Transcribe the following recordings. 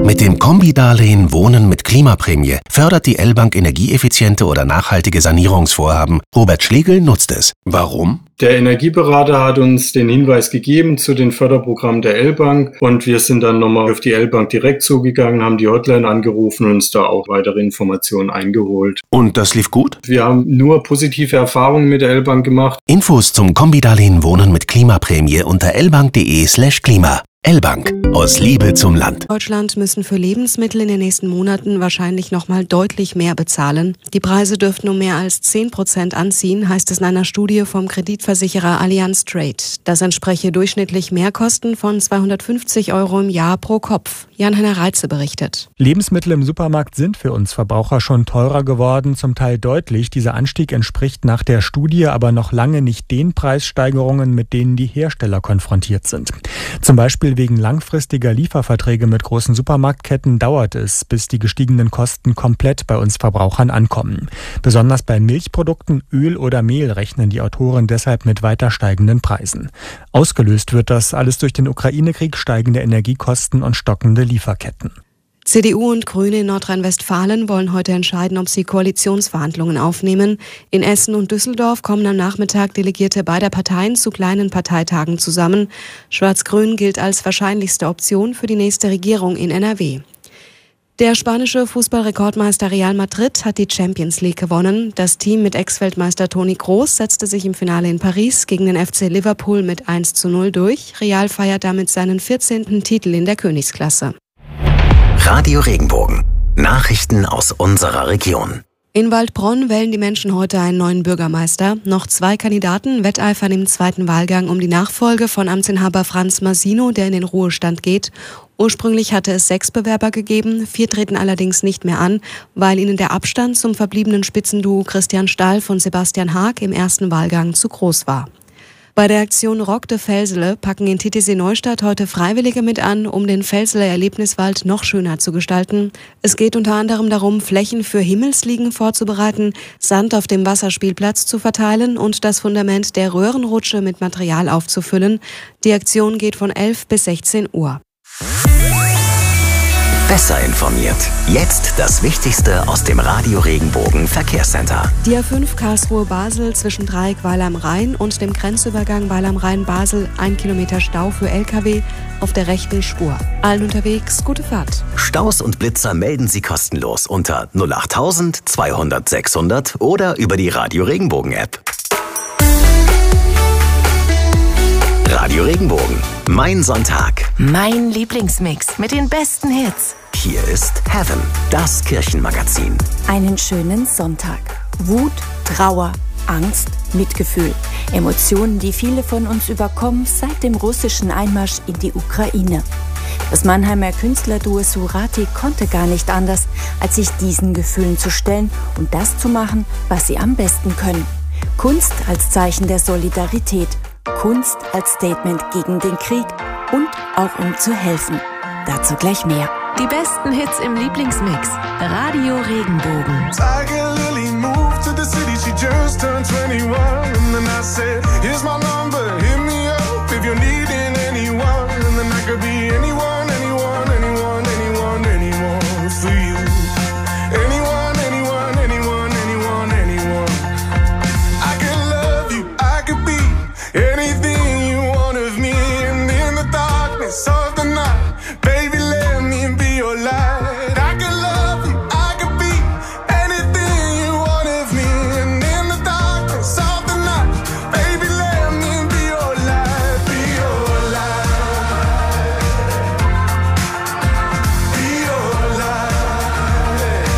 Mit dem Kombi-Darlehen Wohnen mit Klimaprämie fördert die L-Bank energieeffiziente oder nachhaltige Sanierungsvorhaben. Robert Schlegel nutzt es. Warum? Der Energieberater hat uns den Hinweis gegeben zu den Förderprogrammen der L-Bank und wir sind dann nochmal auf die L-Bank direkt zugegangen, haben die Hotline angerufen und uns da auch weitere Informationen eingeholt. Und das lief gut? Wir haben nur positive Erfahrungen mit der L-Bank gemacht. Infos zum Kombi-Darlehen Wohnen mit Klimaprämie unter lbank.de/klima. L-Bank. Aus Liebe zum Land. In Deutschland müssen für Lebensmittel in den nächsten Monaten wahrscheinlich nochmal deutlich mehr bezahlen. Die Preise dürften um mehr als 10% anziehen, heißt es in einer Studie vom Kreditversicherer Allianz Trade. Das entspreche durchschnittlich Mehrkosten von 250 € im Jahr pro Kopf. Jan-Henner Reitze berichtet. Lebensmittel im Supermarkt sind für uns Verbraucher schon teurer geworden, zum Teil deutlich. Dieser Anstieg entspricht nach der Studie aber noch lange nicht den Preissteigerungen, mit denen die Hersteller konfrontiert sind. Zum Beispiel wegen langfristiger Lieferverträge mit großen Supermarktketten dauert es, bis die gestiegenen Kosten komplett bei uns Verbrauchern ankommen. Besonders bei Milchprodukten, Öl oder Mehl rechnen die Autoren deshalb mit weiter steigenden Preisen. Ausgelöst wird das alles durch den Ukraine-Krieg, steigende Energiekosten und stockende Lieferketten. CDU und Grüne in Nordrhein-Westfalen wollen heute entscheiden, ob sie Koalitionsverhandlungen aufnehmen. In Essen und Düsseldorf kommen am Nachmittag Delegierte beider Parteien zu kleinen Parteitagen zusammen. Schwarz-Grün gilt als wahrscheinlichste Option für die nächste Regierung in NRW. Der spanische Fußballrekordmeister Real Madrid hat die Champions League gewonnen. Das Team mit Ex-Weltmeister Toni Kroos setzte sich im Finale in Paris gegen den FC Liverpool mit 1:0 durch. Real feiert damit seinen 14. Titel in der Königsklasse. Radio Regenbogen. Nachrichten aus unserer Region. In Waldbronn wählen die Menschen heute einen neuen Bürgermeister. Noch 2 Kandidaten wetteifern im zweiten Wahlgang um die Nachfolge von Amtsinhaber Franz Masino, der in den Ruhestand geht. Ursprünglich hatte es 6 Bewerber gegeben, 4 treten allerdings nicht mehr an, weil ihnen der Abstand zum verbliebenen Spitzenduo Christian Stahl von Sebastian Haag im ersten Wahlgang zu groß war. Bei der Aktion Rock de Velsele packen in Titisee-Neustadt heute Freiwillige mit an, um den Velseler Erlebniswald noch schöner zu gestalten. Es geht unter anderem darum, Flächen für Himmelsliegen vorzubereiten, Sand auf dem Wasserspielplatz zu verteilen und das Fundament der Röhrenrutsche mit Material aufzufüllen. Die Aktion geht von 11 bis 16 Uhr. Besser informiert. Jetzt das Wichtigste aus dem Radio Regenbogen Verkehrscenter. Die A5 Karlsruhe-Basel zwischen Dreieck Weil am Rhein und dem Grenzübergang Weil am Rhein-Basel 1 Kilometer Stau für LKW auf der rechten Spur. Allen unterwegs gute Fahrt. Staus und Blitzer melden Sie kostenlos unter 08000 200 600 oder über die Radio Regenbogen App. Radio Regenbogen. Mein Sonntag. Mein Lieblingsmix mit den besten Hits. Hier ist Heaven, das Kirchenmagazin. Einen schönen Sonntag. Wut, Trauer, Angst, Mitgefühl. Emotionen, die viele von uns überkommen seit dem russischen Einmarsch in die Ukraine. Das Mannheimer Künstlerduo Surati konnte gar nicht anders, als sich diesen Gefühlen zu stellen und das zu machen, was sie am besten können. Kunst als Zeichen der Solidarität. Kunst als Statement gegen den Krieg und auch um zu helfen. Dazu gleich mehr. Die besten Hits im Lieblingsmix. Radio Regenbogen. Tiger Lily moved to the city, she just turned 21. And then I said, here's my number, hit me up if you're needing anyone. And then I could be anyone, anyone, anyone, anyone, anyone for you. Anyone, anyone, anyone, anyone, anyone. I could love you, I could be anything you want of me. And in the darkness of the night, baby, let me be your light. I could love you, I could be anything you want of me. And in the darkness of the night, baby, let me be your light. Be your light. Be your light.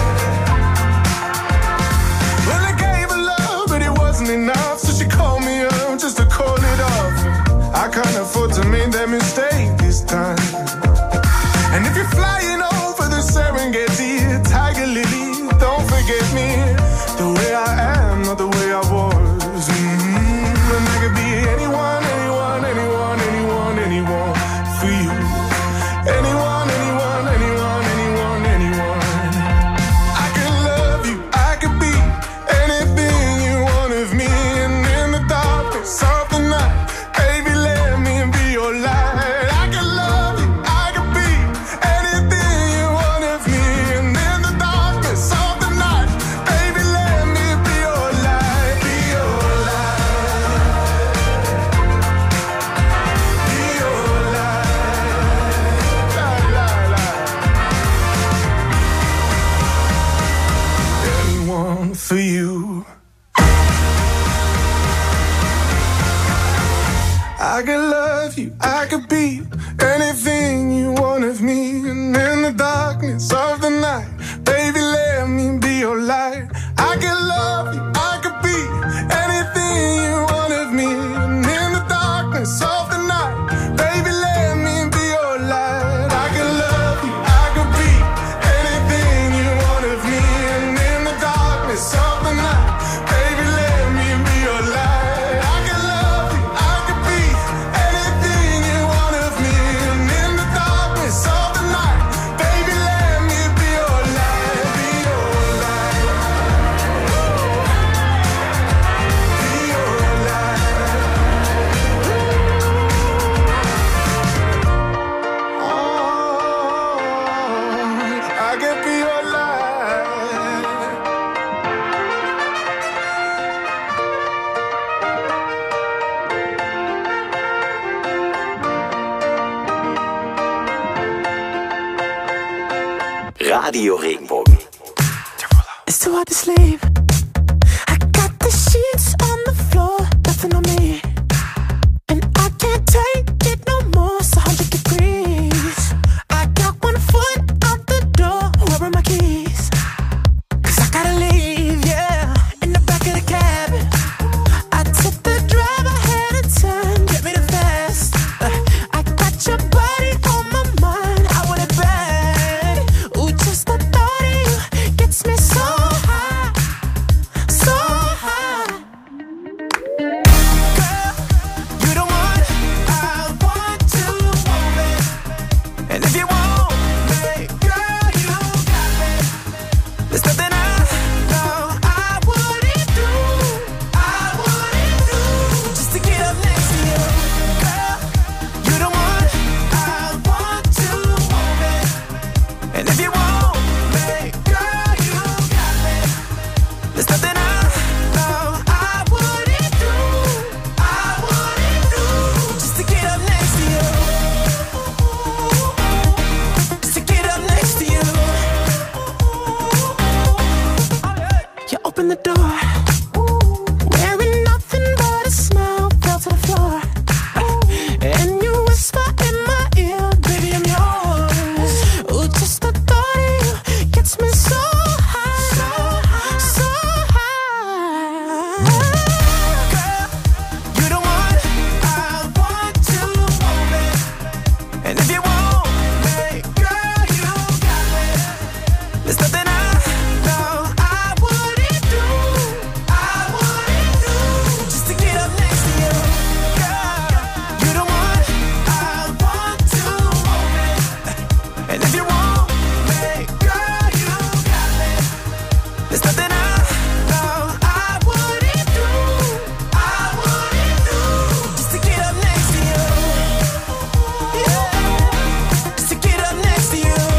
Well, I gave her love, but it wasn't enough. So she called me up just to call it off. I can't afford to make that mistake this time. And if you're flying over the Serengeti, Tiger Lily, don't forget me. The way I am, not the way I was. And I could be anyone, anyone, anyone, anyone, anyone for you. Anyone, anyone, anyone, anyone, anyone. I could love you, I could be anything you want of me. And in the darkness of the night, baby, let me be your light. I could love you, I could be anything could be your light. Radio Regenbogen. It's too hard to sleep. I got the sheets on the floor, nothing on me. And I can't take it no more, it's 100 degrees. I got one foot out the door, where are my keys? 'Cause I gotta leave, yeah, in the back of the cab. I took the drive ahead of time, get me the fast. I got your body on my mind, I want it bad. Ooh, just the thought of you gets me so high, so high. Girl, you the one I want to move it. And if you want me, girl, you got me. There's nothing I know I wouldn't do, just to get up next to you. Girl, you the one I want to move it. And if you want me, girl, you got me. There's nothing I know I wouldn't do, just to get up next to you. Just to get up next to you. You open the door, wearing nothing but a smile, fell to the floor. And you whisper in my ear, baby, I'm yours. Ooh, just the thought of you gets me so high, so high. Girl, you the one I want to move it. And if you want me, girl, you got me. There's nothing I know I wouldn't do, just to get up next to you. Girl, you the one I want to move it. And if you want me, girl, you got me. There's nothing I know I wouldn't do, just to get up next to you. Yeah, just to get up next to you.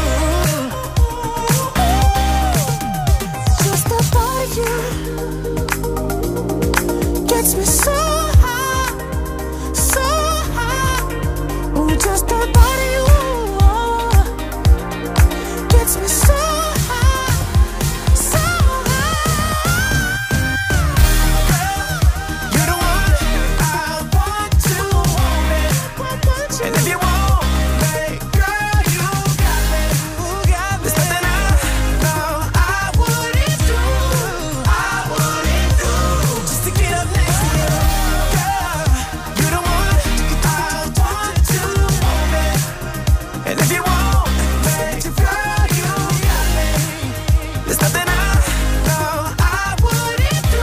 Just the thought of you gets me so high, so high. Ooh, just the thought of you gets me so high, so high. You're the one I want to move it. And if you want me, girl, you got me. There's nothing I know I wouldn't do, just to get up next to you. Girl, you're the one I want to move it. And if you want me, girl, you got me. There's nothing I know I wouldn't do,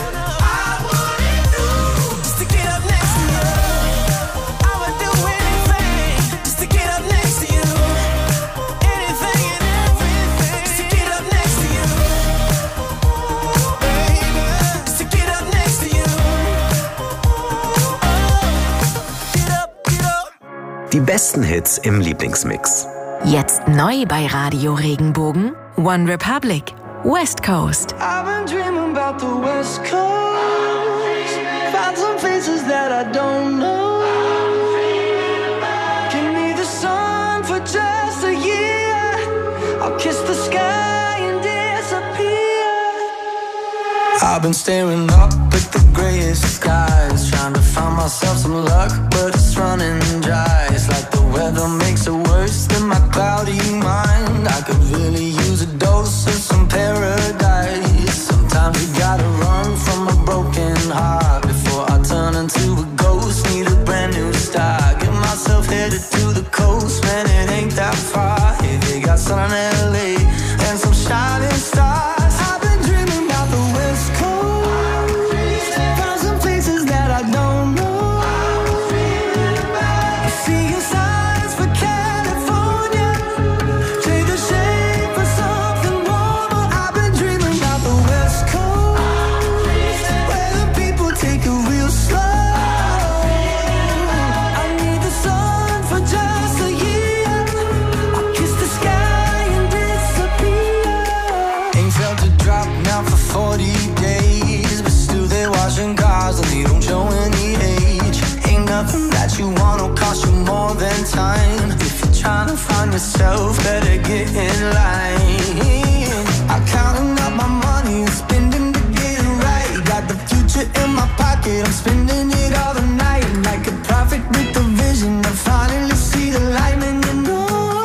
just to get up next to you. I would do anything just to get up next to you. Anything and everything just to get up next to you. Baby, just to get up next to you. Get up, get up. Die besten Hits im Lieblingsmix. Jetzt neu bei Radio Regenbogen, One Republic, West Coast. I've been dreaming about the West Coast. Found some faces that I don't know. Give me the sun for just a year. I'll kiss the sky and disappear. I've been staring up at the grayest skies, trying to find myself some luck, but it's running dry. It's like the weather makes it worse than my cloudy mind. I could really use a dose of some paradise. Sometimes you gotta run from a broken heart before I turn into a ghost. Need a brand new start. Get myself headed to the coast, man, it ain't that far. Yeah, they got sun in LA and some shining stars. I've been dreaming about the West Coast. Found some places that I don't know. Seeing signs for California. Trade the shade for something warmer. I've been dreaming about the West Coast, where the people take it real slow. I need the sun for just a year. I'll kiss the sky and myself, better get in line. I'm counting up my money and spending to get it right. Got the future in my pocket, I'm spending it all the night. Like a prophet with a vision, I finally see the light. And you know,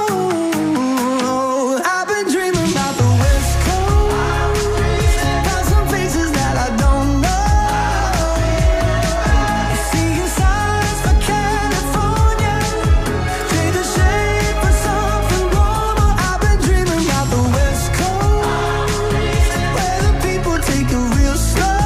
I've been dreaming about the West Coast. Got some faces that I don't know. Seeing signs for California, trade the shade for something warmer. I've been dreaming about the West Coast, where the people take it real slow.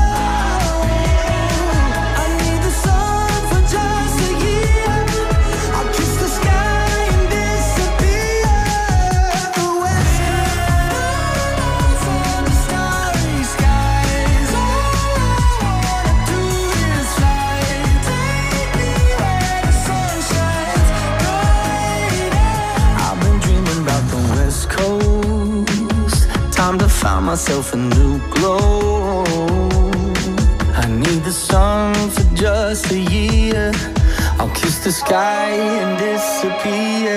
I need the sun for just a year. I'll kiss the sky and disappear. The West Coast and the starry skies. All I wanna do is fly. Take me where the sun shines bright. I've been dreaming about the West Coast. Time to find myself a new glow. I need the sun for just a year. I'll kiss the sky and disappear.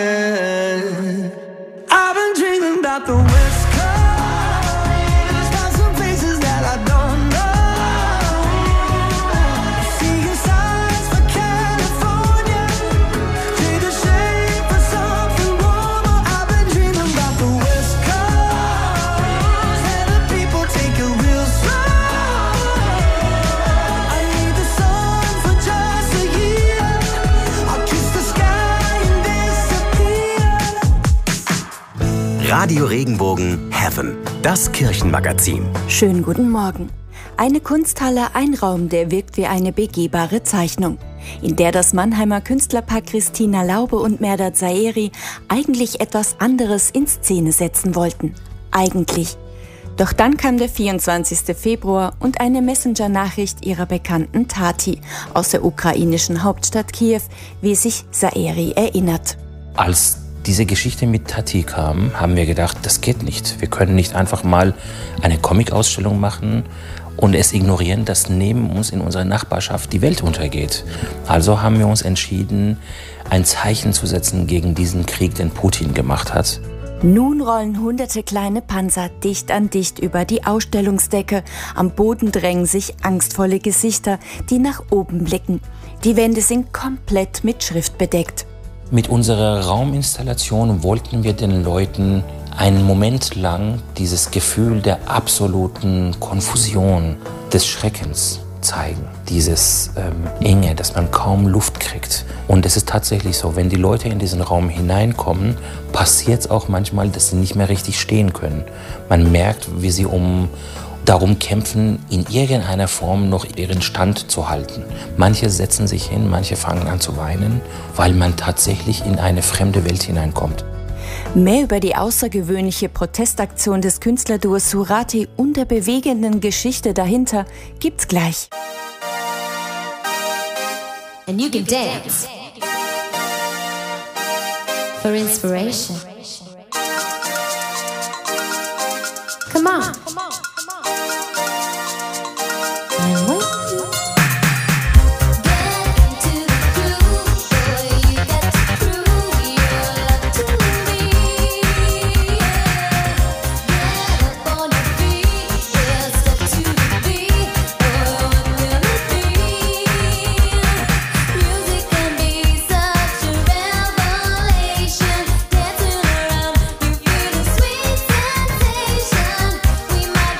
I've been dreaming about the West Coast. Got some faces that I don't know. Seeing signs for California, trade the shade for something warmer. I've been dreaming about the West Coast, where the people take it real slow. I need the sun for just a year. I'll kiss the sky and disappear. Radio Regenbogen Heaven, das Kirchenmagazin. Schönen guten Morgen. Eine Kunsthalle, ein Raum, der wirkt wie eine begehbare Zeichnung, in der das Mannheimer Künstlerpaar Christina Laube und Mehrdad Zaeri eigentlich etwas anderes in Szene setzen wollten. Eigentlich. Doch dann kam der 24. Februar und eine Messenger-Nachricht ihrer Bekannten Tati aus der ukrainischen Hauptstadt Kiew, wie sich Zaeri erinnert. Als diese Geschichte mit Tati kam, haben wir gedacht, das geht nicht. Wir können nicht einfach mal eine Comic-Ausstellung machen und es ignorieren, dass neben uns in unserer Nachbarschaft die Welt untergeht. Also haben wir uns entschieden, ein Zeichen zu setzen gegen diesen Krieg, den Putin gemacht hat. Nun rollen hunderte kleine Panzer dicht an dicht über die Ausstellungsdecke. Am Boden drängen sich angstvolle Gesichter, die nach oben blicken. Die Wände sind komplett mit Schrift bedeckt. Mit unserer Rauminstallation wollten wir den Leuten einen Moment lang dieses Gefühl der absoluten Konfusion, des Schreckens zeigen. Dieses Enge, dass man kaum Luft kriegt. Und es ist tatsächlich so, wenn die Leute in diesen Raum hineinkommen, passiert es auch manchmal, dass sie nicht mehr richtig stehen können. Man merkt, wie sie darum kämpfen, in irgendeiner Form noch ihren Stand zu halten. Manche setzen sich hin, manche fangen an zu weinen, weil man tatsächlich in eine fremde Welt hineinkommt. Mehr über die außergewöhnliche Protestaktion des Künstlerduos Surati und der bewegenden Geschichte dahinter gibt's gleich. And you can dance for inspiration. Come on. I'm waiting. We might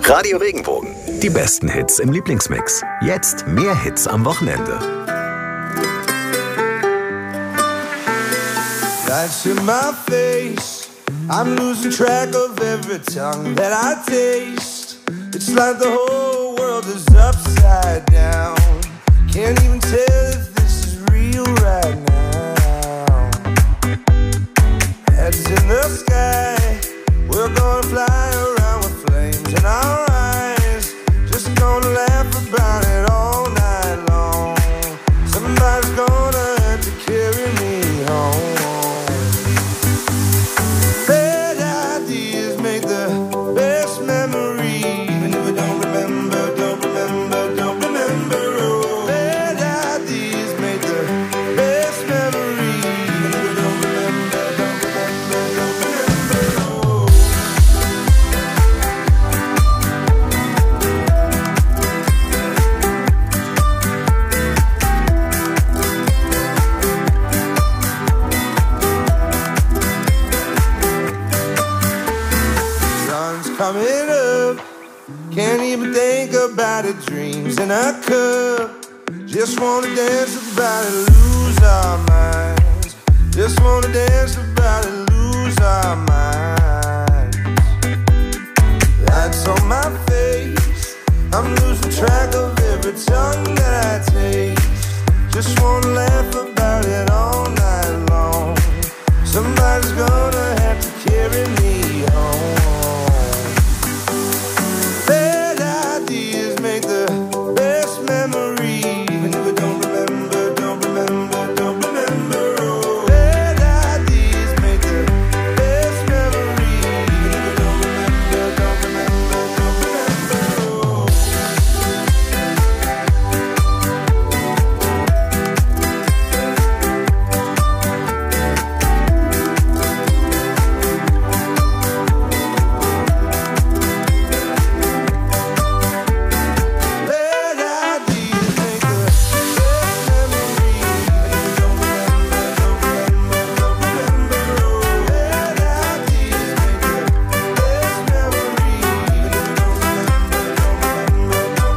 Radio Regenbogen. Die besten Hits im Lieblingsmix. Jetzt mehr Hits am Wochenende. Lights in my face. I'm losing track of every tongue that I taste. It's like the whole world is upside down. Can't even tell if this is real right now. Heads in the sky. We're gonna fly around with flames in our eyes. Just gonna laugh about it all night long. Somebody's gonna have to carry me home. Bad ideas make the best memories. Even if we don't remember, don't remember, don't remember. Oh, bad ideas make the best memories. Even if we don't remember, don't remember, don't remember. Oh. Sun's coming up. Can't even think about it. Dreams in a cup. Just wanna dance about it, lose our minds. Just wanna dance about it, lose our minds. Lights on my face. I'm losing track of every tongue that I taste. Just wanna laugh about it all night long. Somebody's gonna have to carry me home. Bad ideas make the best memories. Even if we don't remember, don't remember, don't remember. Oh, bad ideas make the best memories. Even if we don't remember, don't remember, don't remember. Oh. Bad ideas make the best memories. Even if we don't remember, don't remember, don't remember. Oh, bad ideas make the best memories. Even if we don't remember, don't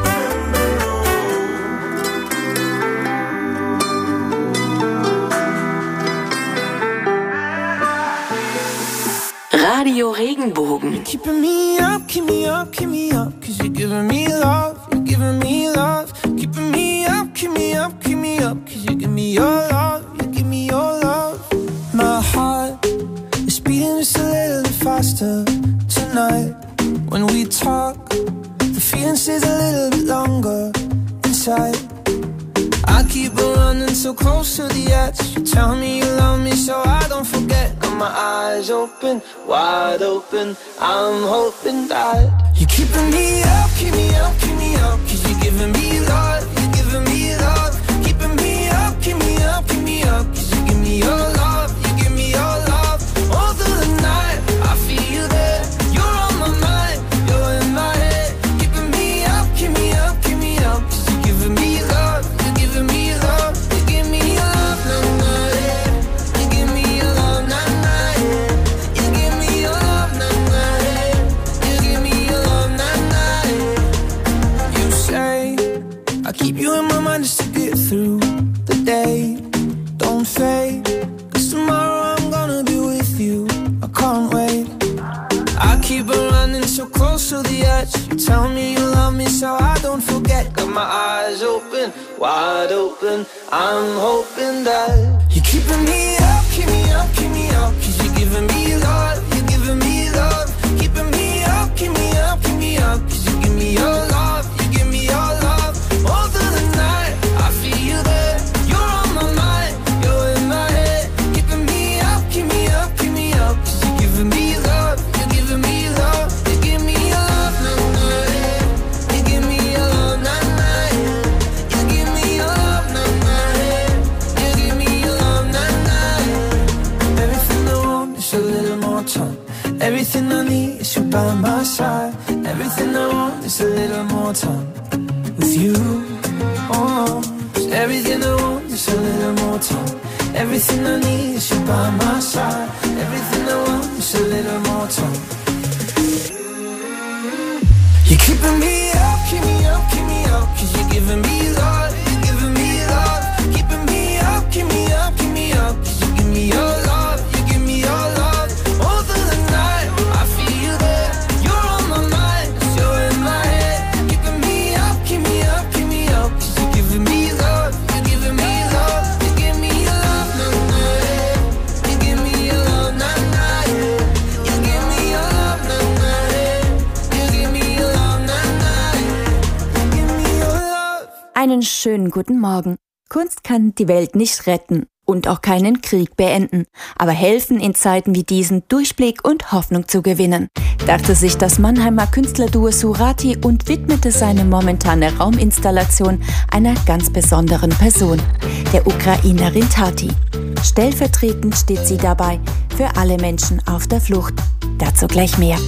remember, Radio Regenbogen. Keeping me up, keep me up, keep me up. Cause you're giving me love, you're giving me love. Keeping me up, keep me up, keep me up. Cause you give me your love, you give me your love. My heart is beating just a little bit faster tonight. When we talk, the feeling stays a little bit longer inside. I keep on running so close to the edge. You tell me you love me so I don't forget. Got my eyes open, wide open. I'm hoping that you're keeping me up, keep me up, keep me up. Cause you're giving me love, you're giving me love. Keeping me up, keep me up, keep me up. Cause you give me your love, you give me your love. All through the night, I feel you there. You're on my mind, you're in my head. Keeping me up, keep me up, keep me up. Cause you're giving me love, you're giving me love. You give me your love, nah, nah, yeah. You give me your love, nah, nah, yeah. You give me your love, nah, nah, yeah. You give me your love, nah, nah, yeah. You say I keep you in my mind just to get through the day. Don't fade, cause tomorrow I'm gonna be with you. I can't wait. I keep on running so close to the edge. You tell me you love me so I don't forget. Got my eyes open, wide open. I'm hoping that you're keeping me up, keep me up, keep me up. Cause you're giving me love, you're giving me love. Keeping me up, keep me up, keep me up. Cause you give me your love, you give me your love. All through the night, I feel you there. You're on my mind, you're in my head. Keeping me up, keep me up, keep me up. Cause you're giving me love, you're giving me love. You give me your love, nah, nah, yeah. You give me your love, nah, nah, yeah. You give me your love, nah, nah, yeah. You give me your love, nah, nah, yeah. Everything I want is a little more time. Everything I need is you by my side. Everything I want is a little more time with you. Oh, 'cause everything I want is a little more time. Everything I need is you by my side. Everything I want is a little more time. You're giving me love, you're giving me love, keeping me up, keep me up, keep me up. You give me your love, you give me your love. All through the night, I feel you there. You're on my mind, 'cause you're in my head. Keeping me up, keep me up, keep me up. You're giving me love, you're giving me love. You give me your love, nah, nah, yeah. You give me your love, nah, nah, yeah. You give me your love, nah, nah, yeah. You give me your love, nah, nah, yeah. You give me your love. Einen schönen guten Morgen. Kunst kann die Welt nicht retten und auch keinen Krieg beenden, aber helfen in Zeiten wie diesen Durchblick und Hoffnung zu gewinnen, dachte sich das Mannheimer Künstlerduo Surati und widmete seine momentane Rauminstallation einer ganz besonderen Person, der Ukrainerin Tati. Stellvertretend steht sie dabei für alle Menschen auf der Flucht. Dazu gleich mehr.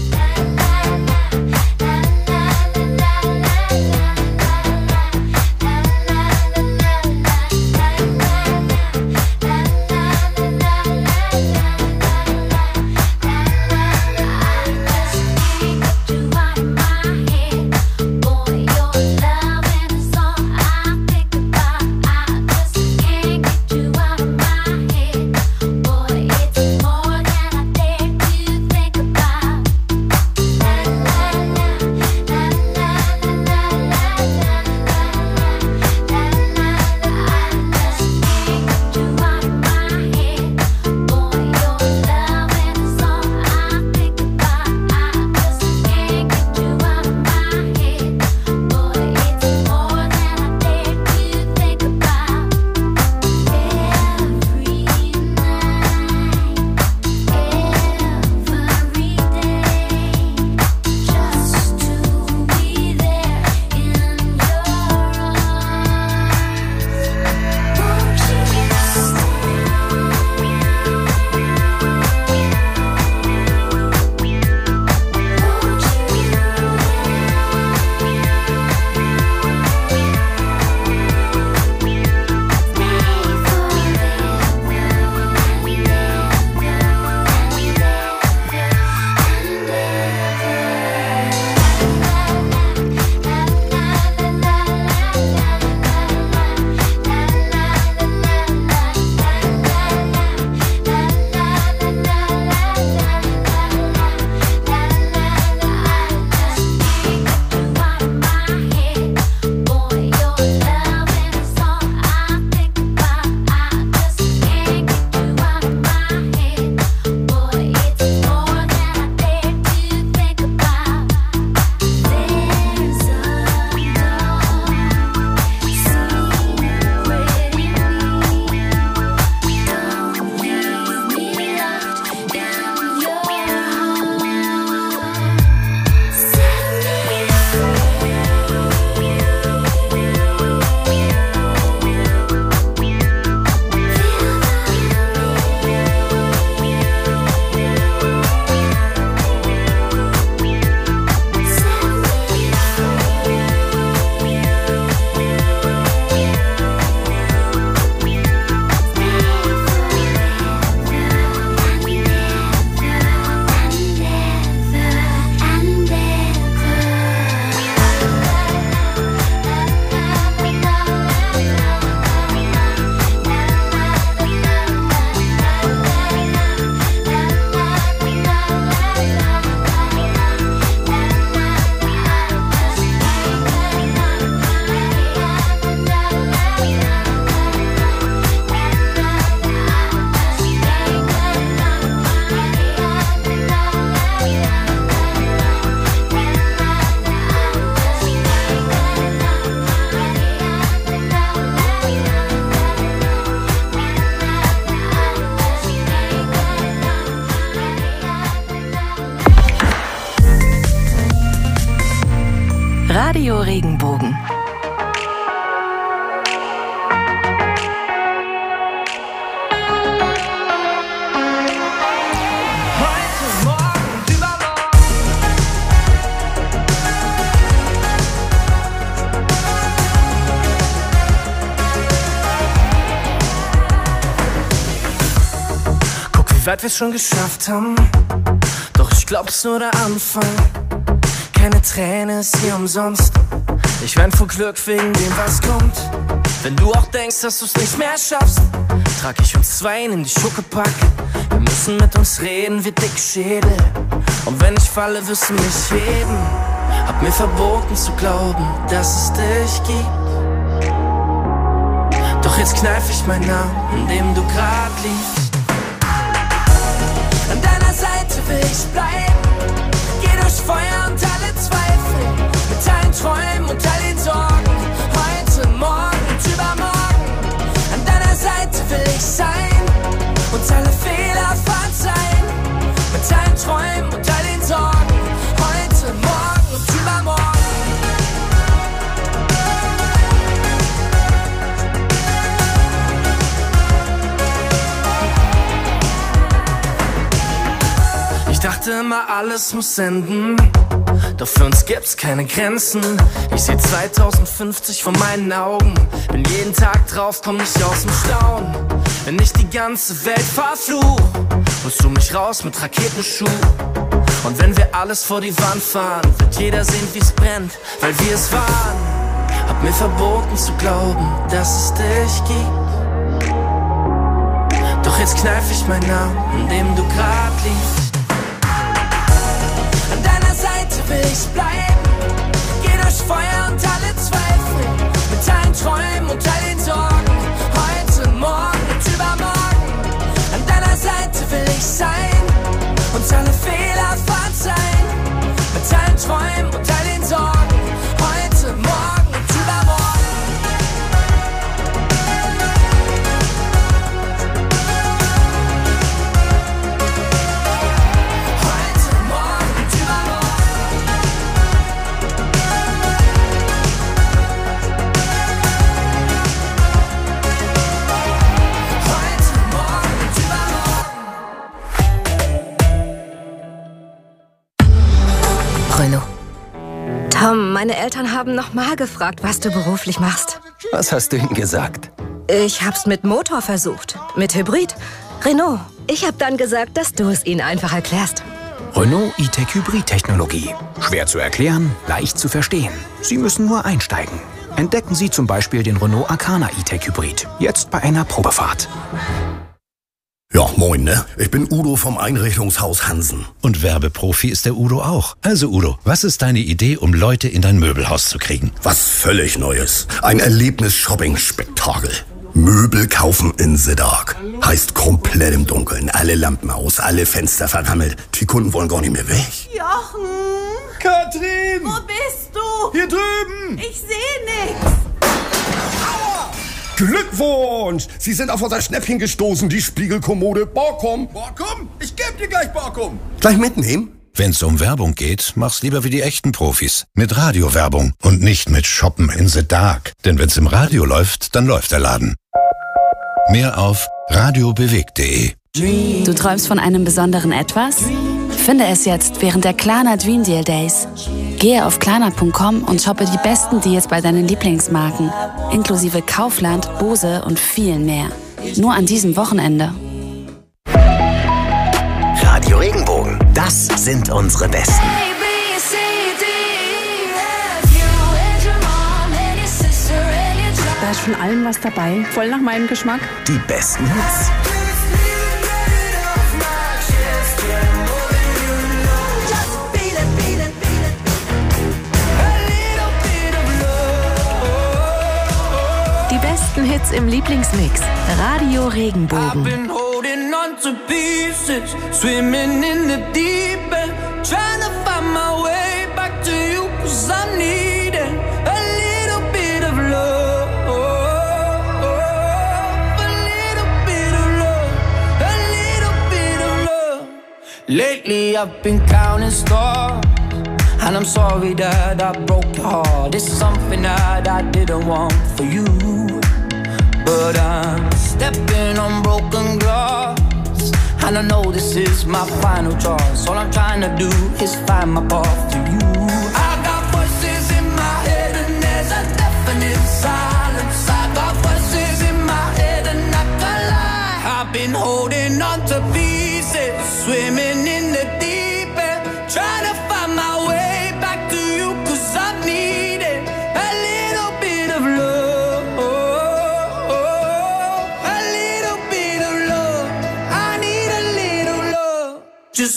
Radio Regenbogen. Guck, wie weit wir's schon geschafft haben. Doch ich glaub, es ist nur der Anfang. Keine Träne ist hier umsonst. Ich renn vor Glück wegen dem, was kommt. Wenn du auch denkst, dass du's nicht mehr schaffst, trag ich uns zwei in die Schuckepack. Wir müssen mit uns reden wie dicke Schädel. Und wenn ich falle, wirst du mich heben. Hab mir verboten zu glauben, dass es dich gibt. Doch jetzt kneif ich meinen Namen, in dem du grad liegst. An deiner Seite will ich bleiben. Geh durch Feuer und alle Zweifel. Mit allen Träumen und all den Sorgen. Heute, morgen und übermorgen. An deiner Seite will ich sein. Und alle Fehler verzeihen. Mit allen Träumen und all den Sorgen. Heute, morgen und übermorgen. Ich dachte immer, alles muss enden. Doch für uns gibt's keine Grenzen. Ich seh 2050 vor meinen Augen. Bin jeden Tag drauf, komm nicht aus dem Staunen. Wenn ich die ganze Welt verfluch, holst du mich raus mit Raketenschuh. Und wenn wir alles vor die Wand fahren, wird jeder sehen, wie's brennt, weil wir es waren. Hab mir verboten zu glauben, dass es dich gibt. Doch jetzt kneif ich meinen Namen, in dem du grad liegst. An deiner Seite will ich bleiben. Geh durch Feuer und alle Zweifel. Mit allen Träumen und all den Sorgen. Heute, morgen und übermorgen. An deiner Seite will ich sein. Und alle Fehler verzeihen. Mit allen Träumen und all den Sorgen. Heute, morgen und übermorgen. Tom, meine Eltern haben nochmal gefragt, was du beruflich machst. Was hast du ihnen gesagt? Ich hab's mit Motor versucht. Mit Hybrid. Renault. Ich hab dann gesagt, dass du es ihnen einfach erklärst. Renault E-Tech Hybrid-Technologie. Schwer zu erklären, leicht zu verstehen. Sie müssen nur einsteigen. Entdecken Sie zum Beispiel den Renault Arcana E-Tech Hybrid. Jetzt bei einer Probefahrt. Ja, moin, ne? Ich bin Udo vom Einrichtungshaus Hansen. Und Werbeprofi ist der Udo auch. Also Udo, was ist deine Idee, um Leute in dein Möbelhaus zu kriegen? Was völlig Neues. Ein Erlebnis-Shopping-Spektakel. Möbel kaufen in the dark. Heißt komplett im Dunkeln. Alle Lampen aus, alle Fenster verrammelt. Die Kunden wollen gar nicht mehr weg. Jochen! Katrin! Wo bist du? Hier drüben! Ich sehe nichts. Glückwunsch! Sie sind auf unser Schnäppchen gestoßen, die Spiegelkommode Borkum. Borkum? Ich geb dir gleich Borkum. Gleich mitnehmen? Wenn's um Werbung geht, mach's lieber wie die echten Profis. Mit Radiowerbung und nicht mit Shoppen in the Dark. Denn wenn's im Radio läuft, dann läuft der Laden. Mehr auf radiobewegt.de. Du träumst von einem besonderen Etwas? Finde es jetzt während der Klarna Dream Deal Days. Gehe auf klarna.com und shoppe die besten Deals bei deinen Lieblingsmarken, inklusive Kaufland, Bose und viel mehr. Nur an diesem Wochenende. Radio Regenbogen, das sind unsere Besten. Da ist von allem was dabei, voll nach meinem Geschmack. Die besten Hits. Die besten Hits im Lieblingsmix. Radio Regenbogen. Lately I've been counting stars, and I'm sorry that I broke your heart. It's something that I didn't want for you, but I'm stepping on broken glass, and I know this is my final choice. All I'm trying to do is find my path to you. I got voices in my head and there's a definite silence. I got voices in my head and I can't lie. I've been holding on to pieces, swimming in the deep end, trying to find my way back to you, 'cause I need it. A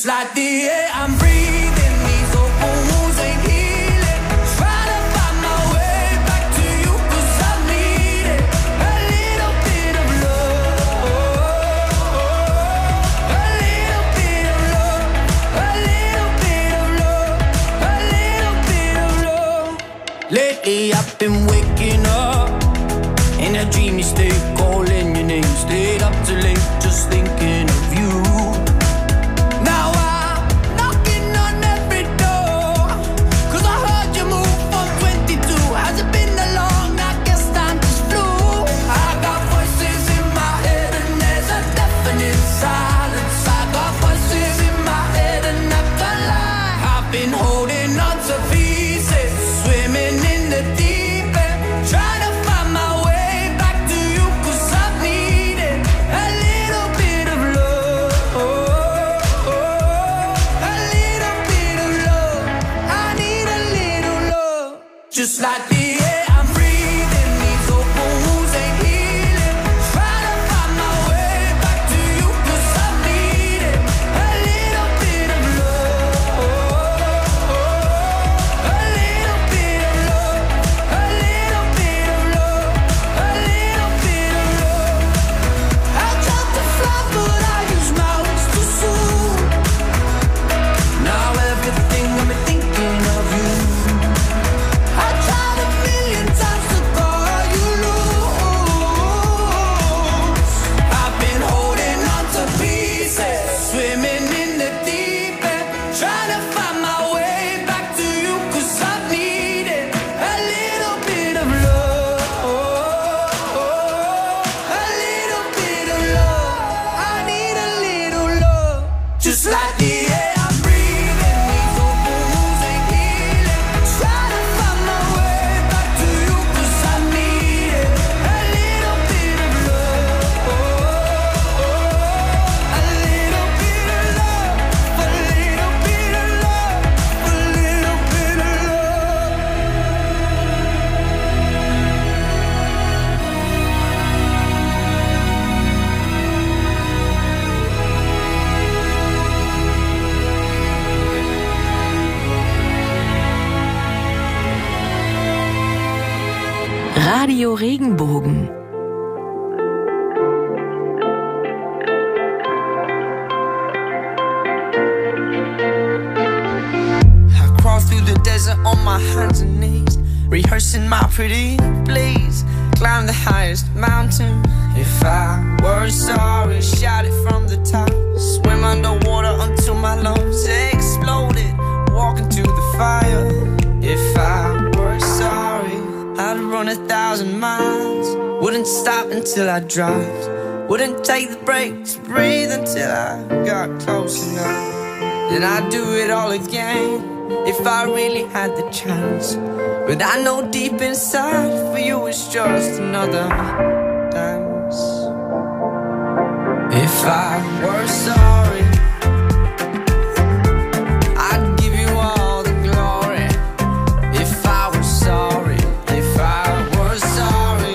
Just like the air I'm breathing, these open wounds ain't healing. Trying to find my way back to you, 'cause I need it. A little bit of love, a little bit of love, a little bit of love, a little bit of love. Lately I've been waking up in a dreamy state, calling your name. Stayed up too late, just thinking of you. Now I'm knocking on every door, 'cause I heard you move from 22. Has it been that long? I guess time just flew. I got voices in my head and there's a definite silence. I got voices in my head and I can't lie. I've been holding on to pieces, swimming in the deep end, trying to find my way back to you, 'cause I need it. A little bit of love, a little bit of love. I need a little love. Just like the air I'm breathing, these open wounds ain't healing. Trying to find my way back to you, 'cause I need it. A little bit of love, a little bit of love, a little bit of love, a little bit of love. I tried to fly, but I use my wings too soon. Now everything I'm thinking of you. I tried a million times to call you loose. I've been holding on to pieces, swimming in the deep end, trying to find my way back to you, 'cause I need it. A little bit of love, a little bit of love. I need a little love. Just like the air I'm breathing, these open wounds ain't healing. Trying to find my way back to you, 'cause I need it. A little bit of love, a little bit of love, a little bit of love, a little bit of love. Radio Regenbogen. I crawl through the desert on my hands and knees, rehearsing my pretty please. Climb the highest mountain. If I were sorry, shout it from the top. Swim underwater until my lungs exploded. Walk into the fire. If I were sorry, I'd run 1,000 miles. Wouldn't stop until I dropped. Wouldn't take the break to breathe until I got close enough. Then I'd do it all again if I really had the chance. But I know deep inside for you it's just another dance. If I were sorry, I'd give you all the glory. If I were sorry, if I were sorry,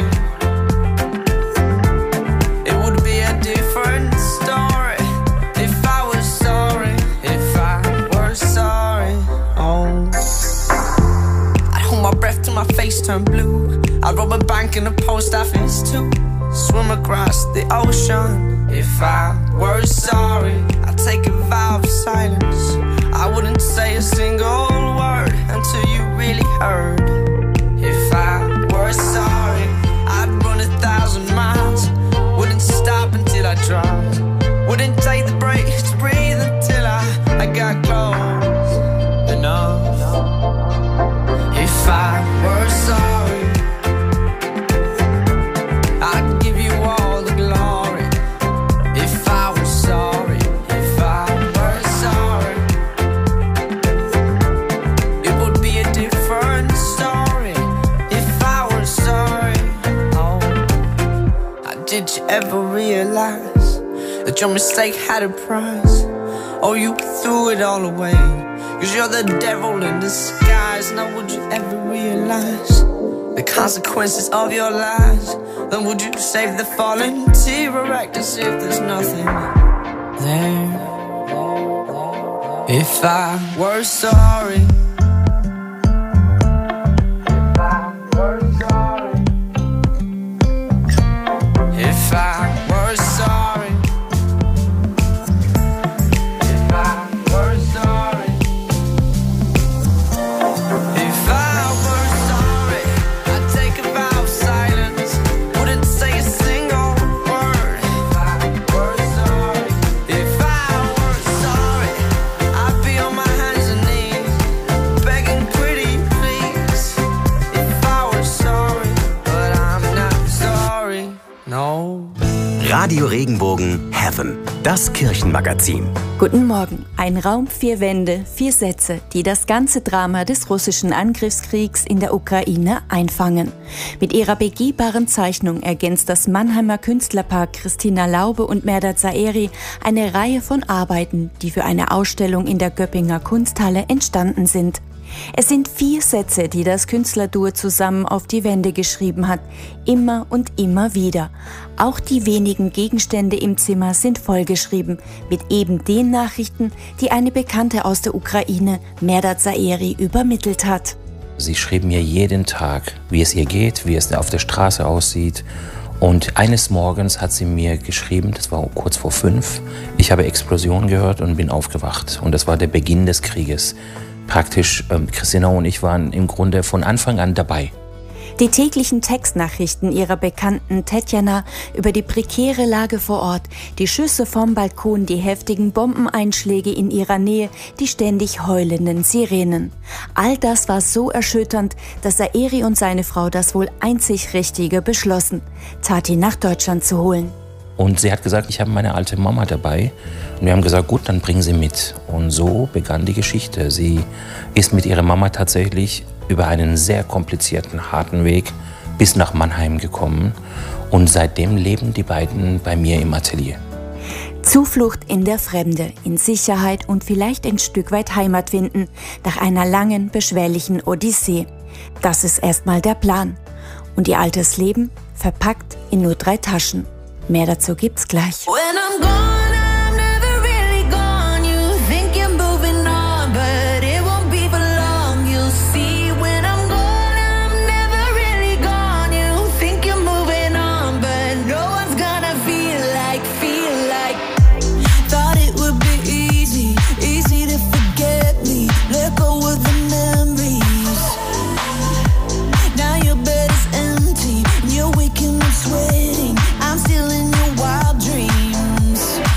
it would be a different story. If I was sorry, if I were sorry, oh. I'd hold my breath till my face turned blue. I'd rob a bank in a post office too. Swim across the ocean. If I were sorry, I'd take a vow of silence. I wouldn't say a single word until you really heard. If I were sorry, I'd run 1,000 miles. Wouldn't stop until I dropped. Wouldn't take the break to breathe until I got close enough. If I were sorry, I'd give you all the glory. If I were sorry, if I were sorry, it would be a different story. If I were sorry, oh. Did you ever realize that your mistake had a price? Or you threw it all away? 'Cause you're the devil in disguise. Now would you ever realize the consequences of your lies? Then would you save the fallen tear or act as if there's nothing there? If I were sorry, if I were sorry, if I were sorry, if I were sorry, I'd take a vow of silence, wouldn't say a single word. If I were sorry, if I were sorry, I'd be on my hands and knees, begging pretty please. If I were sorry, but I'm not sorry, no. Radio Regenbogen Heaven, das Kirchenmagazin. Guten Morgen. Ein Raum, 4 Wände, 4 Sätze, die das ganze Drama des russischen Angriffskriegs in der Ukraine einfangen. Mit ihrer begehbaren Zeichnung ergänzt das Mannheimer Künstlerpaar Christina Laube und Mehrdad Zaeri eine Reihe von Arbeiten, die für eine Ausstellung in der Göppinger Kunsthalle entstanden sind. Es sind 4 Sätze, die das Künstlerduo zusammen auf die Wände geschrieben hat, immer und immer wieder. Auch die wenigen Gegenstände im Zimmer sind vollgeschrieben mit eben den Nachrichten, die eine Bekannte aus der Ukraine, Mehrdad Zaeri, übermittelt hat. Sie schrieb mir jeden Tag, wie es ihr geht, wie es auf der Straße aussieht. Und eines Morgens hat sie mir geschrieben, das war kurz vor 5, ich habe Explosionen gehört und bin aufgewacht. Und das war der Beginn des Krieges. Praktisch, Christina und ich waren im Grunde von Anfang an dabei. Die täglichen Textnachrichten ihrer Bekannten Tetjana über die prekäre Lage vor Ort, die Schüsse vom Balkon, die heftigen Bombeneinschläge in ihrer Nähe, die ständig heulenden Sirenen. All das war so erschütternd, dass Zaeri und seine Frau das wohl einzig Richtige beschlossen, Tati nach Deutschland zu holen. Und sie hat gesagt, ich habe meine alte Mama dabei. Und wir haben gesagt, gut, dann bringen Sie mit. Und so begann die Geschichte. Sie ist mit ihrer Mama tatsächlich über einen sehr komplizierten, harten Weg bis nach Mannheim gekommen. Und seitdem leben die beiden bei mir im Atelier. Zuflucht in der Fremde, in Sicherheit und vielleicht ein Stück weit Heimat finden, nach einer langen, beschwerlichen Odyssee. Das ist erstmal der Plan. Und ihr altes Leben verpackt in nur 3 Taschen. Mehr dazu gibt's gleich. When I'm gone, I'm never really gone. You think you're moving on, but it won't be for long. You'll see when I'm gone, I'm never really gone. You think you're moving on, but no one's gonna feel like. Thought it would be easy to forget me. Let go of the memories. Now your bed is empty, and you're waking up sweating. I'm still in your wild dreams.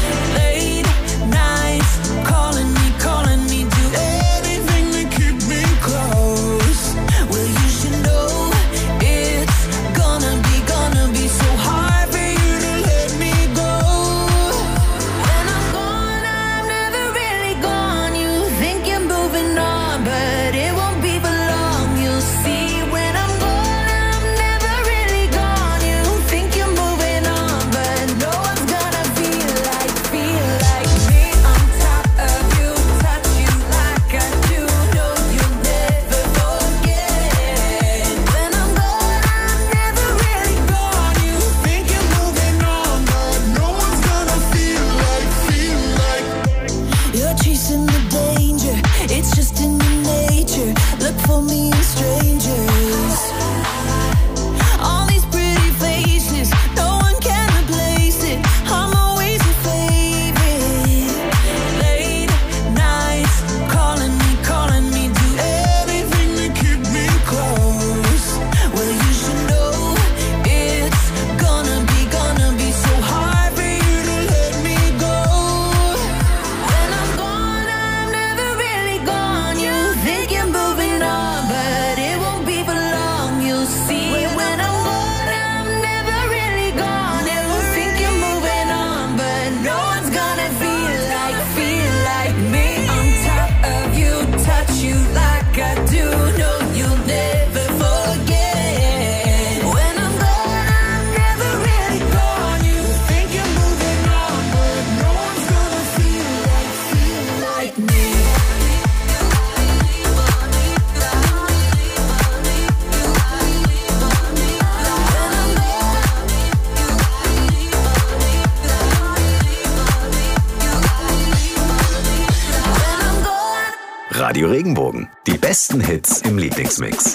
besten Hits im Lieblingsmix.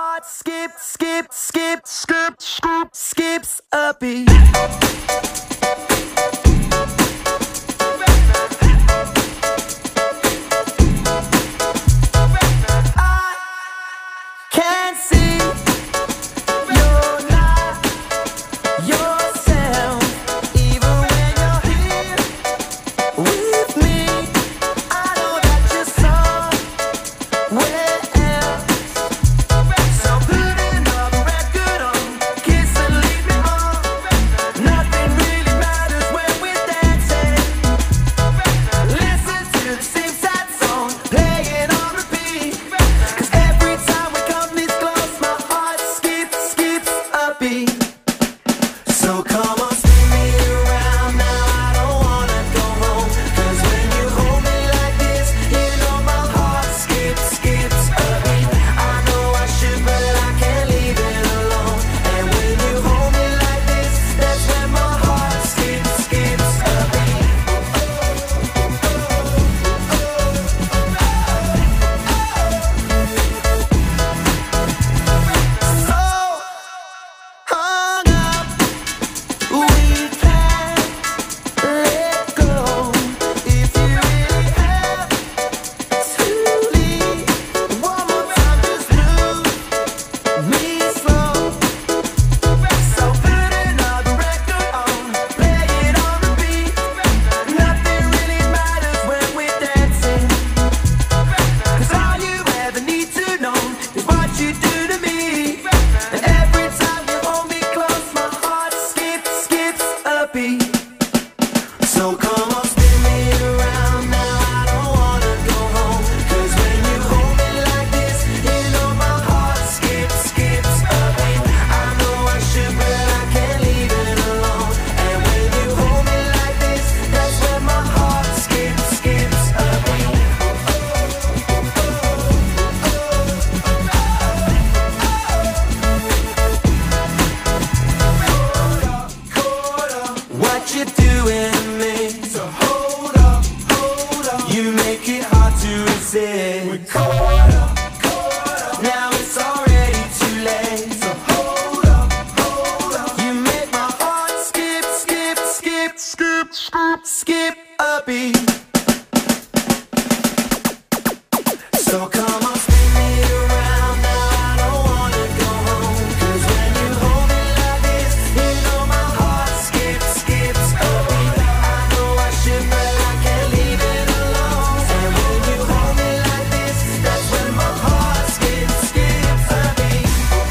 Skips a beat. Can't see you're not yourself, even when you're here with me. I know that you're somewhere else. So put another record on, kiss and leave me on. Nothing really matters when we're dancing. Listen to the same sad song, play it on repeat. 'Cause every time we come this close, my heart skips a beat. So come on, spin me around now, I don't wanna go home. 'Cause when you hold me like this, you know my heart skips a beat. I know I should, but I can't leave it alone. And when you hold me like this, that's when my heart skips a beat. So hung up, we can't let go. If you really have to leave, one more time, just move me slow. So put another record on, play it on repeat. Nothing really matters when we're dancing. 'Cause all you ever need to know is what you do to me. And every time you hold me close, my heart skips a beat. So come on, spin me around now, I don't wanna go home. 'Cause when you hold me like this, you know my heart skips a beat. I know I should, but I can't leave it alone. And when you hold me like this, that's when my heart skips a beat. What you doing to me? So hold up. You make it hard to resist. We're caught up. Now it's already too late. So hold up. You make my heart skip a beat. So come on, spin me around now, I don't wanna go home. 'Cause when you hold me like this, you know my heart skips a beat. I know I should, but I can't leave it alone. And when you hold me like this, that's when my heart skips a beat.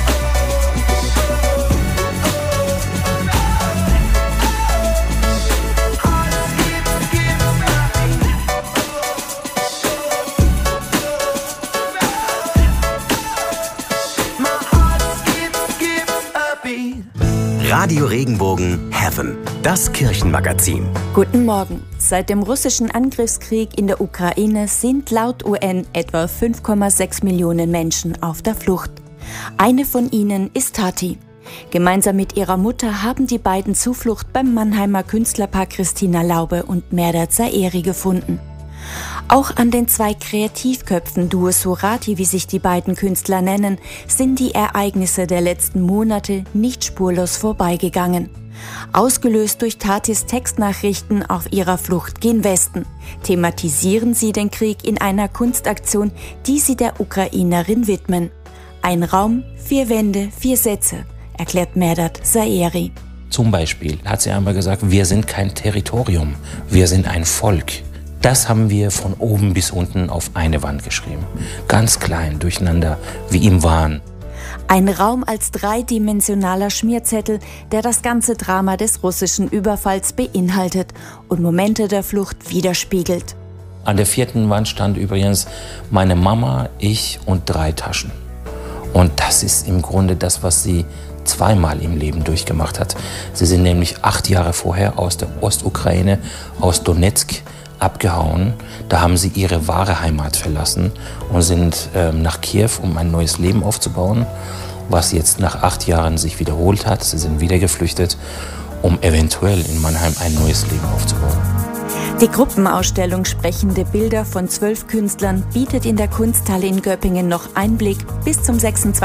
Radio Regenbogen Heaven, das Kirchenmagazin. Guten Morgen. Seit dem russischen Angriffskrieg in der Ukraine sind laut UN etwa 5,6 Millionen Menschen auf der Flucht. Eine von ihnen ist Tati. Gemeinsam mit ihrer Mutter haben die beiden Zuflucht beim Mannheimer Künstlerpaar Christina Laube und Merdat Zaeri gefunden. Auch an den zwei Kreativköpfen Duo Surati, wie sich die beiden Künstler nennen, sind die Ereignisse der letzten Monate nicht spurlos vorbeigegangen. Ausgelöst durch Tatis Textnachrichten auf ihrer Flucht gen Westen, thematisieren sie den Krieg in einer Kunstaktion, die sie der Ukrainerin widmen. Ein Raum, 4 Wände, 4 Sätze, erklärt Merdat Zaeri. Zum Beispiel hat sie einmal gesagt, wir sind kein Territorium, wir sind ein Volk. Das haben wir von oben bis unten auf eine Wand geschrieben. Ganz klein, durcheinander, wie im Wahn. Ein Raum als dreidimensionaler Schmierzettel, der das ganze Drama des russischen Überfalls beinhaltet und Momente der Flucht widerspiegelt. An der 4. Wand stand übrigens meine Mama, ich und 3 Taschen. Und das ist im Grunde das, was sie zweimal im Leben durchgemacht hat. Sie sind nämlich 8 Jahre vorher aus der Ostukraine, aus Donetsk, abgehauen. Da haben sie ihre wahre Heimat verlassen und sind nach Kiew, um ein neues Leben aufzubauen, was jetzt nach 8 Jahren sich wiederholt hat. Sie sind wieder geflüchtet, um eventuell in Mannheim ein neues Leben aufzubauen. Die Gruppenausstellung Sprechende Bilder von 12 Künstlern bietet in der Kunsthalle in Göppingen noch Einblick bis zum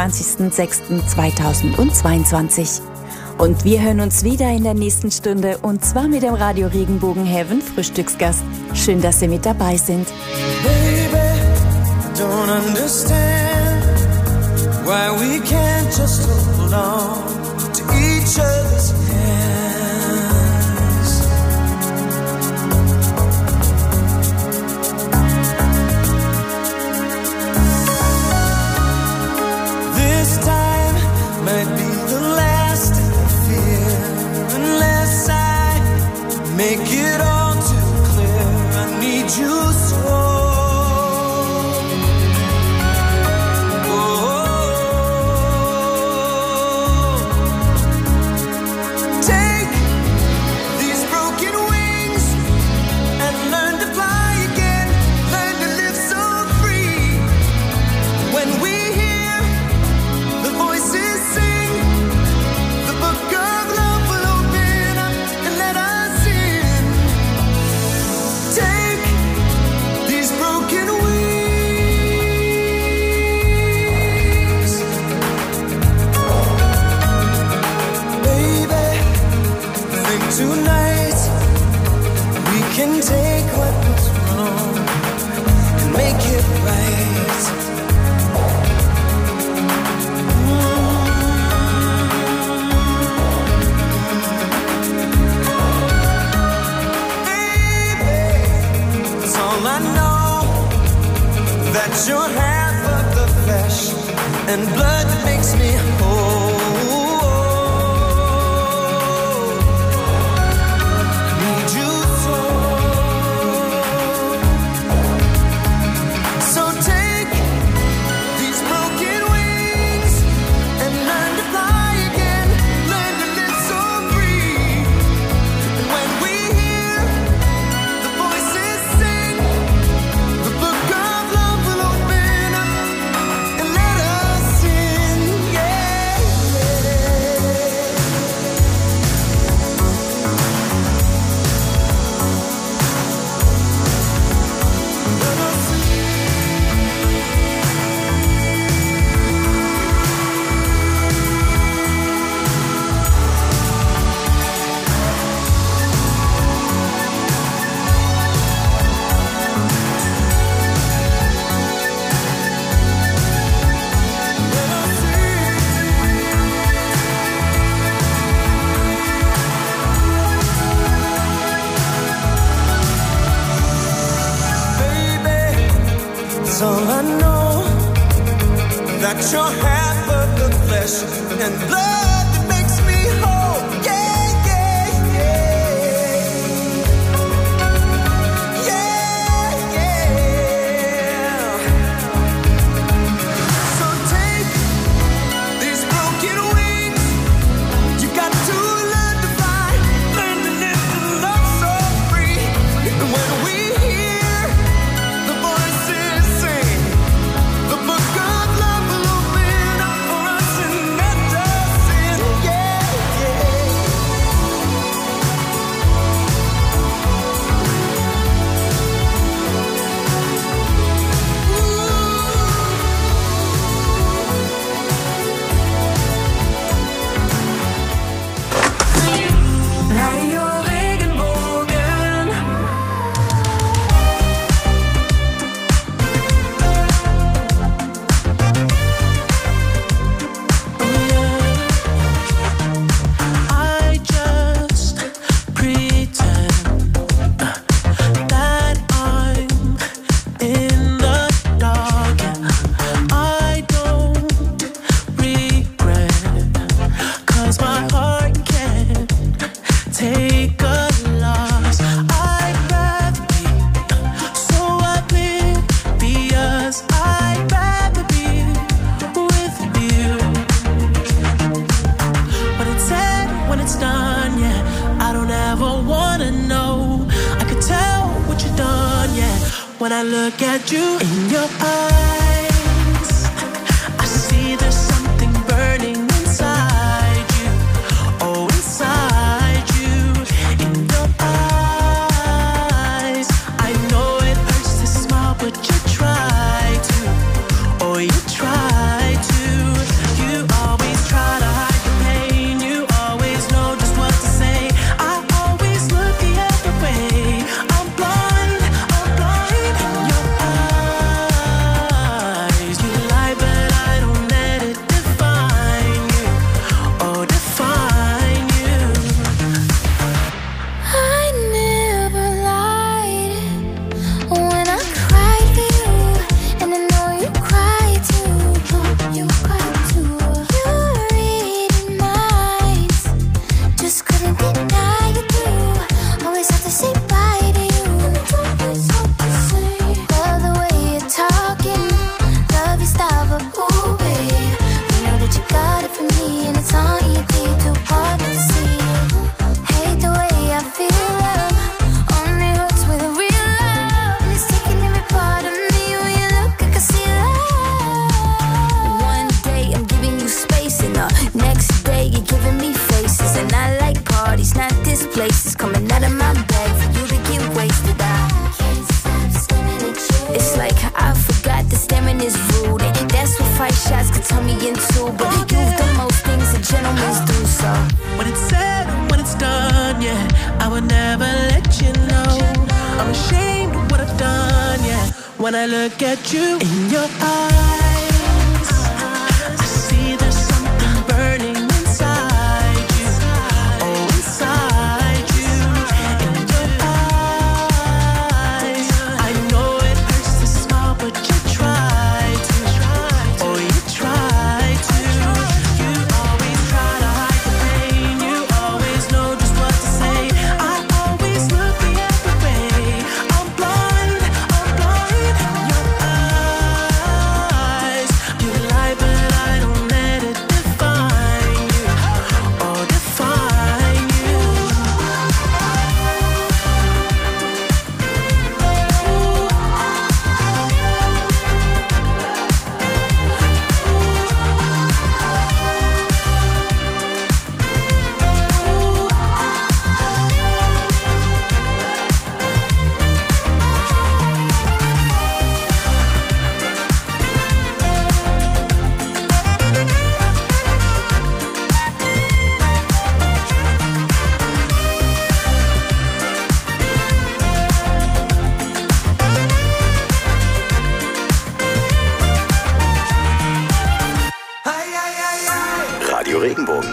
26.06.2022. Und wir hören uns wieder in der nächsten Stunde, und zwar mit dem Radio Regenbogen Heaven Frühstücksgast. Schön, dass Sie mit dabei sind. Baby, don't understand why we can't just hold on to each other's hands. This time might be the last I fear, unless I make it all too clear. I need you so. Tonight we can take what was wrong and make it right. Baby, that's all I know, that you're half of the flesh and blood that makes me whole. All I know, that you're half of the flesh and blood that makes me whole. Yeah, yeah, yeah. Yeah, yeah. So take these broken wings. You got to learn to fly, learn to live and love so free. And when we hear the voices sing, the book of love will open up for us and let us in. Yeah, yeah. Radio Regenbogen. I just pretend that I'm in the dark. I don't regret, 'cause my heart can't take a loss. I'd rather be so oblivious. I'd rather be with you. When it's said, when it's done, yeah, I don't ever wanna know. I could tell what you've done, yeah, when I look at you in your eyes. I see there's something burning inside you. Oh, inside you. In your eyes. me into. But you've done most things that gentlemen do, so when it's said and when it's done, yeah, I would never let you know. I'm ashamed of what I've done, yeah. When I look at you in your eyes, I see there's something burning inside you. Oh, inside you. In your eyes, I know it hurts to smile, but you try to. Oh, you try to. You always try to hide the pain. You always know just what to say. I always look the other way. I'm blind in your eyes. You lie, but I don't let it define you. Or define you. Radio Regenbogen.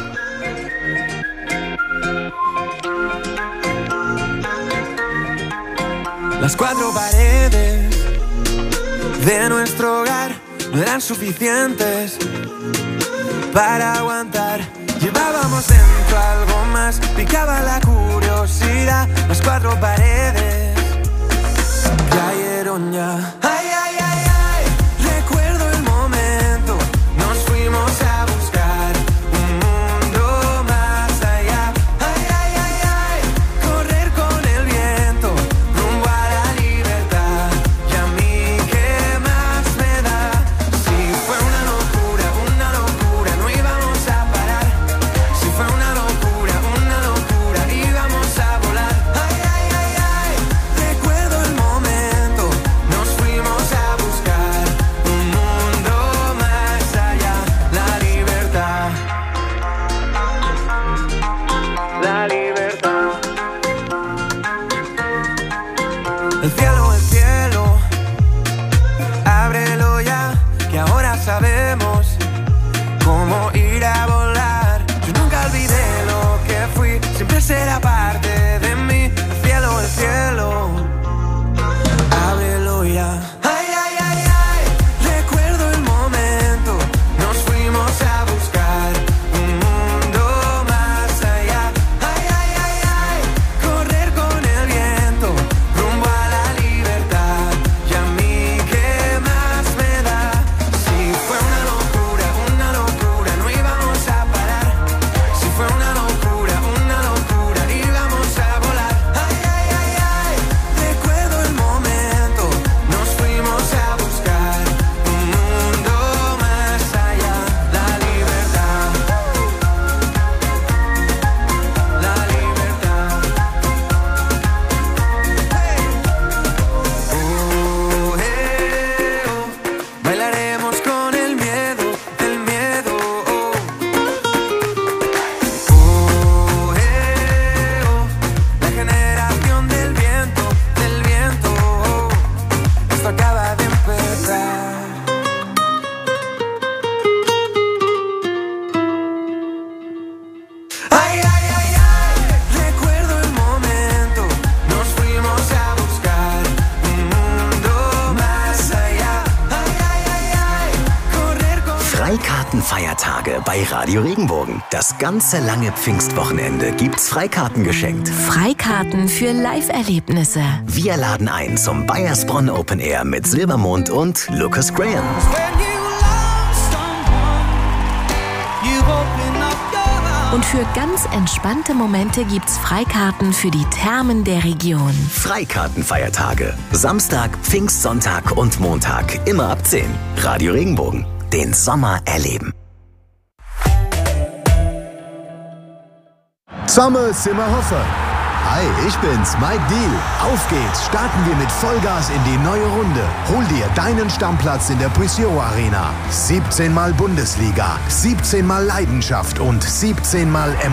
Las cuatro paredes de nuestro hogar no eran suficientes para aguantar. Llevábamos dentro algo más, picaba la curiosidad. Las cuatro paredes cayeron ya. Ay, ay, ay, ay, recuerdo el momento. Nos fuimos a buscar un mundo más allá. Ay, ay, ay, ay, correr con el viento rumbo a la libertad. Y a mí, ¿qué más me da? Si fue una locura, no íbamos a parar. Si fue una locura, íbamos a volar. Ay, ay, ay, ay, recuerdo el momento. Nos fuimos a buscar un mundo más allá. La libertad. La libertad. El cielo, ábrelo ya, que ahora sabemos cómo ir a volar. Yo nunca olvidé lo que fui, siempre será parte de mí. El cielo, ábrelo ya. Ay, ay, ay, ay, recuerdo el momento. Nos fuimos a buscar un mundo más allá. Ay, ay, ay, ay, correr con el viento rumbo a la libertad. Y a mí, ¿qué más me da? Si fue una locura, no íbamos a parar. Si fue una locura, íbamos a volar. Ay, ay, ay, ay, recuerdo el momento. Nos fuimos a buscar un mundo más allá. La libertad. La libertad. Bailaremos con el miedo, la generación del viento, esto acaba de empezar. Ay, ay, ay, ay, recuerdo el momento. Nos fuimos a buscar un mundo más allá. Ay, ay, ay, ay, correr con Freikartenfeiertage bei Radio Regenbogen. Das ganze lange Pfingstwochenende gibt's Freikarten geschenkt. Freikarten für Live-Erlebnisse. Wir laden ein zum Bayersbronn Open Air mit Silbermond und Lucas Graham. Und für ganz entspannte Momente gibt's Freikarten für die Thermen der Region. Freikartenfeiertage. Samstag, Pfingstsonntag und Montag. Immer ab 10. Radio Regenbogen. Den Sommer erleben. Zusammen sind wir Hofer. Hi, ich bin's, Mike Deal. Auf geht's, starten wir mit Vollgas in die neue Runde. Hol dir deinen Stammplatz in der Puisio Arena. 17 Mal Bundesliga, 17 Mal Leidenschaft und 17 Mal